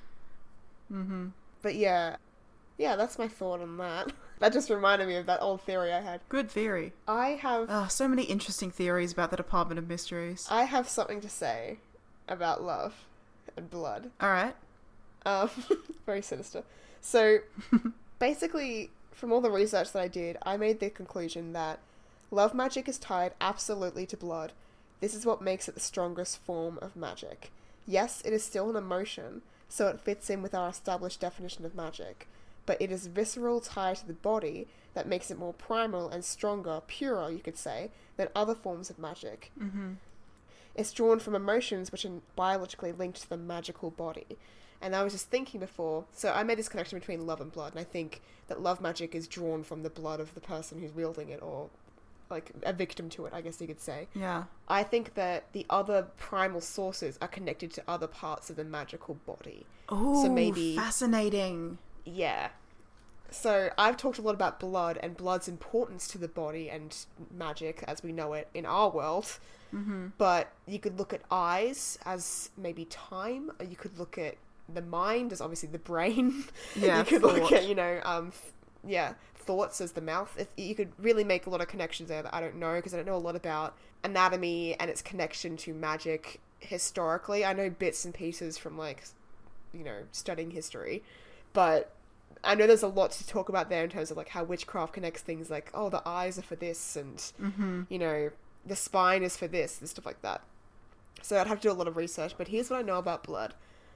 Mm-hmm. But yeah, yeah, that's my thought on that. That just reminded me of that old theory I had. Good theory. I have Oh, so many interesting theories about the Department of Mysteries. I have something to say about love and blood. Alright. Um, very sinister. So, basically, from all the research that I did, I made the conclusion that love magic is tied absolutely to blood. This is what makes it the strongest form of magic. Yes, it is still an emotion, so it fits in with our established definition of magic, but it is visceral tie to the body that makes it more primal and stronger, purer, you could say, than other forms of magic. Mm-hmm. It's drawn from emotions which are biologically linked to the magical body. And I was just thinking before, so I made this connection between love and blood, and I think that love magic is drawn from the blood of the person who's wielding it, or like a victim to it, I guess you could say. Yeah. I think that the other primal sources are connected to other parts of the magical body. Oh, So maybe- fascinating. Yeah. So I've talked a lot about blood and blood's importance to the body and magic as we know it in our world. Mm-hmm. But you could look at eyes as maybe time, or you could look at the mind as obviously the brain. Yeah, You could thought. look at, you know, um, th- yeah, thoughts as the mouth. If, you could really make a lot of connections there that I don't know, because I don't know a lot about anatomy and its connection to magic historically. I know bits and pieces from, like, you know, studying history, but I know there's a lot to talk about there in terms of, like, how witchcraft connects things like, oh, the eyes are for this, and, Mm-hmm. you know, the spine is for this, and stuff like that. So I'd have to do a lot of research, but here's what I know about blood.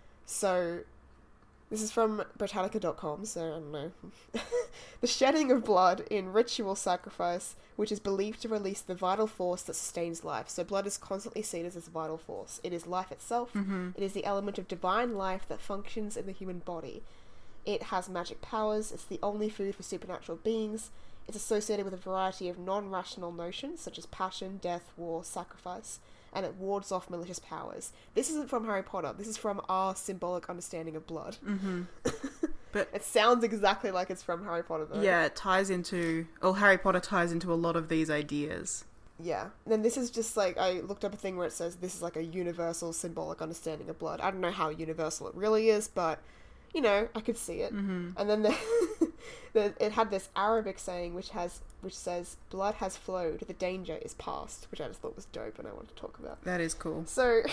So, this is from Britannica dot com, so I don't know. The shedding of blood in ritual sacrifice, which is believed to release the vital force that sustains life. So blood is constantly seen as this vital force. It is life itself. Mm-hmm. It is the element of divine life that functions in the human body. It has magic powers. It's the only food for supernatural beings. It's associated with a variety of non-rational notions, such as passion, death, war, sacrifice, and it wards off malicious powers. This isn't from Harry Potter. This is from our symbolic understanding of blood. Mm-hmm. But It sounds exactly like it's from Harry Potter, though. yeah, it ties into... Well, Harry Potter ties into a lot of these ideas. Yeah. And then this is just like, I looked up a thing where it says this is like a universal symbolic understanding of blood. I don't know how universal it really is, but, you know, I could see it. Mm-hmm. And then the, the, it had this Arabic saying which has which says, blood has flowed, the danger is past, which I just thought was dope and I wanted to talk about. That is cool. So,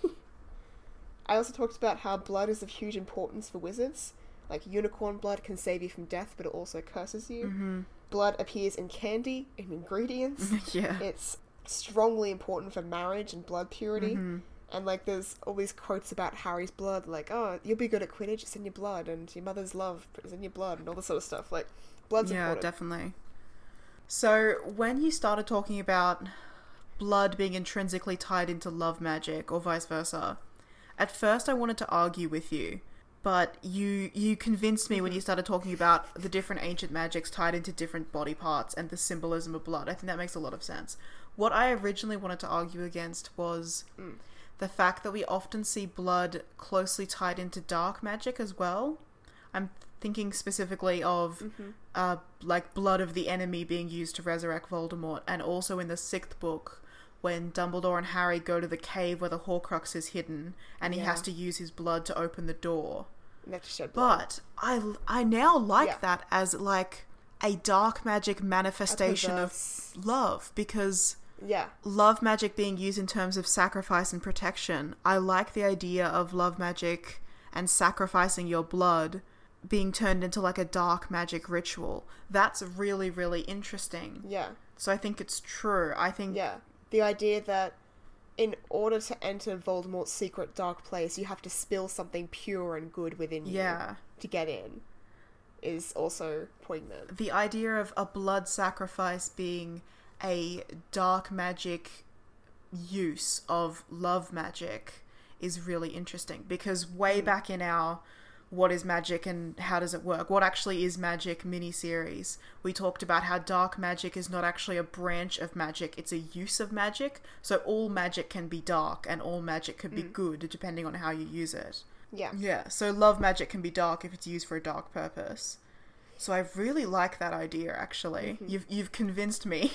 I also talked about how blood is of huge importance for wizards. Like, unicorn blood can save you from death, but it also curses you. Mm-hmm. Blood appears in candy, in ingredients. Yeah. It's strongly important for marriage and blood purity. Mm-hmm. And, like, there's all these quotes about Harry's blood, like, oh, you'll be good at Quidditch, it's in your blood, and your mother's love is in your blood, and all this sort of stuff. Like, blood's Yeah, important. definitely. So, when you started talking about blood being intrinsically tied into love magic, or vice versa, at first I wanted to argue with you, but you you convinced me when you started talking about the different ancient magics tied into different body parts and the symbolism of blood. I think that makes a lot of sense. What I originally wanted to argue against was Mm. the fact that we often see blood closely tied into dark magic as well. I'm thinking specifically of Mm-hmm. uh, like blood of the enemy being used to resurrect Voldemort, and also in the sixth book when Dumbledore and Harry go to the cave where the Horcrux is hidden and he Yeah. has to use his blood to open the door. And they have to shed blood. But I, I now like Yeah. that as like a dark magic A manifestation of perverse- love, because Yeah. love magic being used in terms of sacrifice and protection, I like the idea of love magic and sacrificing your blood being turned into like a dark magic ritual. That's really, really interesting. Yeah. So I think it's true. I think Yeah. The idea that in order to enter Voldemort's secret dark place, you have to spill something pure and good within you Yeah. to get in, is also poignant. The idea of a blood sacrifice being a dark magic use of love magic is really interesting, because way back in our What is Magic and How Does It Work? What Actually Is Magic miniseries, we talked about how dark magic is not actually a branch of magic, it's a use of magic. So all magic can be dark and all magic can be Mm. good depending on how you use it. Yeah. Yeah, so love magic can be dark if it's used for a dark purpose. So I really like that idea, actually. Mhm. You've you've convinced me.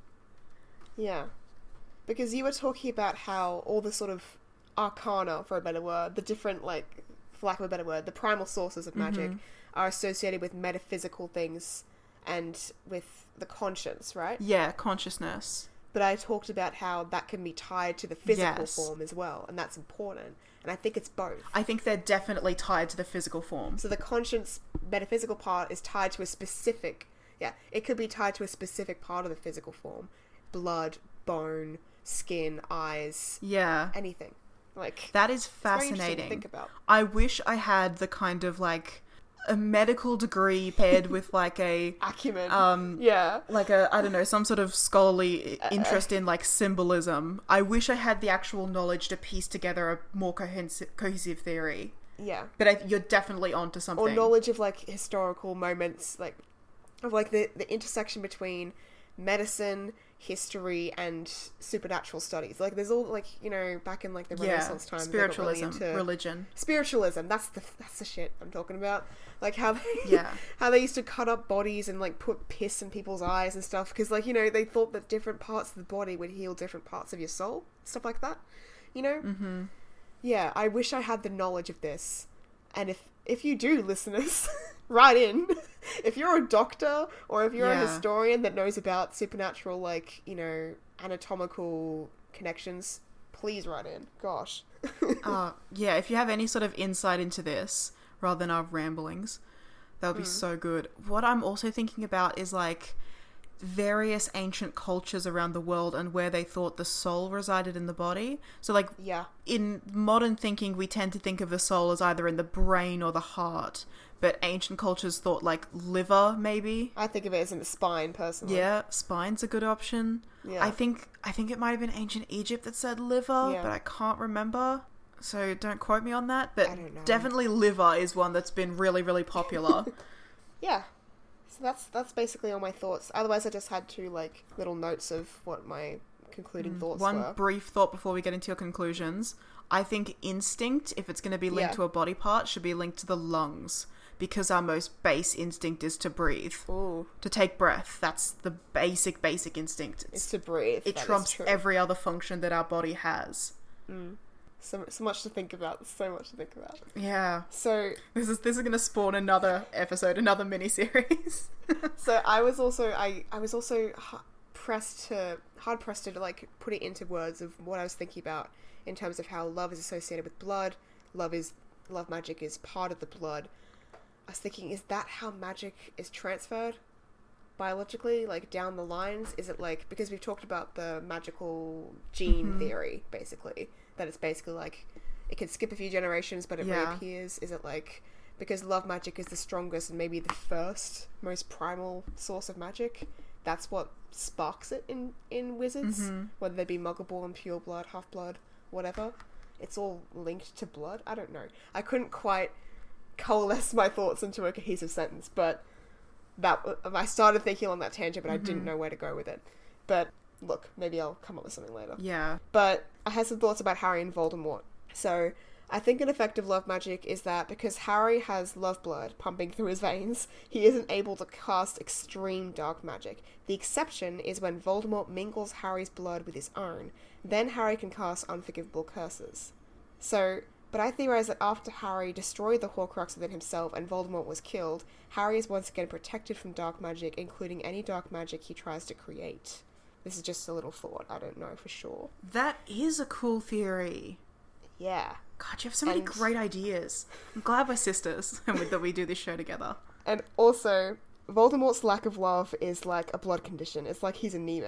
Yeah. Because you were talking about how all the sort of arcana, for a better word, the different, like, for lack of a better word, the primal sources of magic Mhm. are associated with metaphysical things and with the conscience, right? Yeah, consciousness. But I talked about how that can be tied to the physical Yes. form as well, and that's important. And I think it's both. I think they're definitely tied to the physical form. So the conscience metaphysical part is tied to a specific, yeah, it could be tied to a specific part of the physical form. Blood, bone, skin, eyes, Yeah. anything. Like, That is it's very interesting to fascinating. think about. I wish I had the kind of like a medical degree paired with like a Acumen. um yeah. like a I don't know, some sort of scholarly Uh, interest in like symbolism. I wish I had the actual knowledge to piece together a more cohesive, cohesive theory. Yeah. But I, you're definitely onto something. Or knowledge of, like, historical moments, like, of, like, the, the intersection between medicine, history, and supernatural studies. Like, there's all, like, you know, back in, like, the yeah, Renaissance time, they got really spiritualism, into- religion. Spiritualism, that's the that's the shit I'm talking about. Like how they, Yeah. how they used to cut up bodies and like put piss in people's eyes and stuff because, like, you know, they thought that different parts of the body would heal different parts of your soul, stuff like that. You know? Mm-hmm. Yeah, I wish I had the knowledge of this. And if if you do, listeners, write in. If you're a doctor or if you're Yeah. a historian that knows about supernatural, like, you know, anatomical connections, please write in. Gosh. Uh, yeah, if you have any sort of insight into this, rather than our ramblings, that would be Mm. so good. What I'm also thinking about is, like, various ancient cultures around the world and where they thought the soul resided in the body. So, like, Yeah. in modern thinking, we tend to think of the soul as either in the brain or the heart, but ancient cultures thought, like, liver, maybe. I think of it as in the spine, personally. Yeah, spine's a good option. Yeah. I think I think it might have been ancient Egypt that said liver, Yeah. but I can't remember. So don't quote me on that. But I don't know. definitely liver is one that's been really, really popular. Yeah. So that's that's basically all my thoughts. Otherwise, I just had two, like, little notes of what my concluding thoughts One were. brief thought before we get into your conclusions. I think instinct, if it's going to be linked Yeah. to a body part, should be linked to the lungs. Because our most base instinct is to breathe. Ooh, To take breath. That's the basic, basic instinct. it's It's, to breathe. it that is trumps true. every other function that our body has. Mm. So, so much to think about. So much to think about. Yeah. So, This is this is going to spawn another episode, another mini-series. so I was also I I was also h- pressed to hard pressed to like put it into words of what I was thinking about in terms of how love is associated with blood. Love is love magic is part of the blood. I was thinking, is that how magic is transferred biologically, like down the lines? Is it like, because we've talked about the magical gene Mhm. theory, basically, that it's basically like it can skip a few generations but it Yeah. reappears? Is it like because love magic is the strongest and maybe the first most primal source of magic, that's what sparks it in in wizards, Mhm. whether they be muggle-born, pure blood, half blood, whatever? It's all linked to blood. I don't know. I couldn't quite coalesce my thoughts into a cohesive sentence, but that I started thinking on that tangent, but I didn't Mhm. know where to go with it. But look, maybe I'll come up with something later. Yeah. But I had some thoughts about Harry and Voldemort. So I think an effect of love magic is that because Harry has love blood pumping through his veins, he isn't able to cast extreme dark magic. The exception is when Voldemort mingles Harry's blood with his own. Then Harry can cast unforgivable curses. So, but I theorize that after Harry destroyed the Horcrux within himself and Voldemort was killed, Harry is once again protected from dark magic, including any dark magic he tries to create. This is just a little thought. I don't know for sure. That is a cool theory. Yeah. God, you have so many And- great ideas. I'm glad we're sisters and that we do this show together. And also, Voldemort's lack of love is like a blood condition. It's like he's anemic.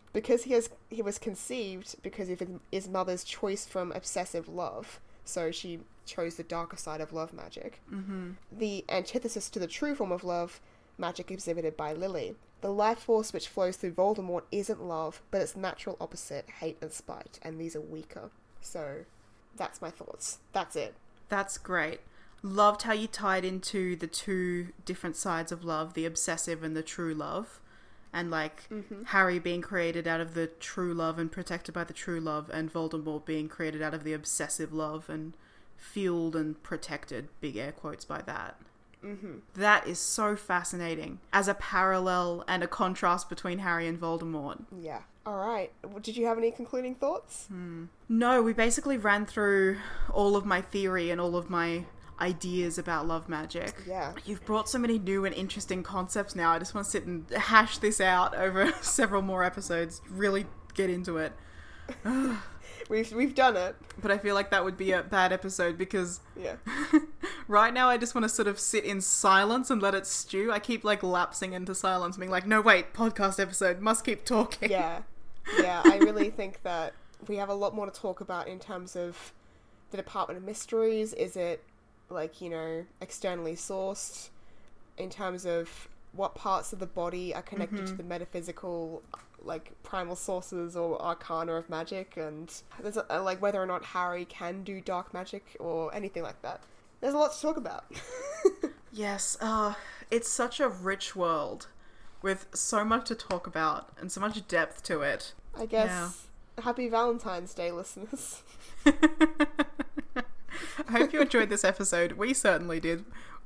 because he has he was conceived because of his mother's choice from obsessive love, so she chose the darker side of love magic. Mm-hmm. The antithesis to the true form of love magic exhibited by Lily. The life force which flows through Voldemort isn't love, but its natural opposite, hate and spite, and these are weaker. So, that's my thoughts. That's it. That's great. Loved how you tied into the two different sides of love, the obsessive and the true love. And, like, mm-hmm. Harry being created out of the true love and protected by the true love, and Voldemort being created out of the obsessive love and fueled and protected, big air quotes by that. Mm-hmm. That is so fascinating as a parallel and a contrast between Harry and Voldemort. Yeah. All right. Did you have any concluding thoughts? Hmm. No, we basically ran through all of my theory and all of my ideas about love magic. Yeah. You've brought so many new and interesting concepts now. I just want to sit and hash this out over several more episodes. Really get into it. We've we've done it. But I feel like that would be a bad episode because yeah. right now I just want to sort of sit in silence and let it stew. I keep like lapsing into silence, being like, no, wait, podcast episode, must keep talking. Yeah. Yeah, I really think that we have a lot more to talk about in terms of the Department of Mysteries. Is it, like, you know, externally sourced? In terms of what parts of the body are connected mm-hmm. to the metaphysical, like, primal sources or arcana of magic, and there's a, like whether or not Harry can do dark magic or anything like that. There's a lot to talk about. Yes, uh, it's such a rich world with so much to talk about and so much depth to it. I guess. Yeah. Happy Valentine's Day, listeners. I hope you enjoyed this episode. We certainly did.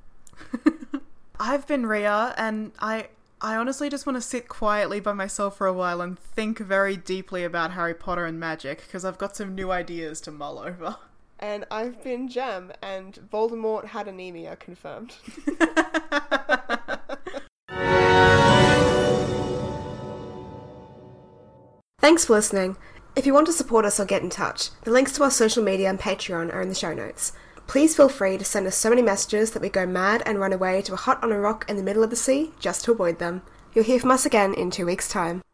I've been Ria, and I I honestly just want to sit quietly by myself for a while and think very deeply about Harry Potter and magic, because I've got some new ideas to mull over. And I've been Jem, and Voldemort had anemia confirmed. Thanks for listening. If you want to support us or get in touch, the links to our social media and Patreon are in the show notes. Please feel free to send us so many messages that we go mad and run away to a hut on a rock in the middle of the sea just to avoid them. You'll hear from us again in two weeks' time.